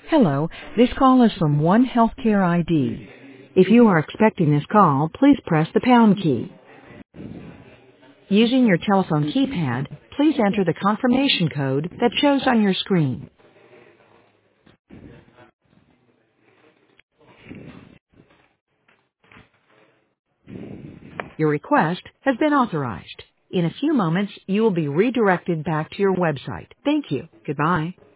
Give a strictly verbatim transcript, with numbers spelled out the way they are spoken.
Hello, this call is from One Healthcare I D. If you are expecting this call, please press the pound key. Using your telephone keypad, please enter the confirmation code that shows on your screen. Your request has been authorized. In a few moments, you will be redirected back to your website. Thank you. Goodbye.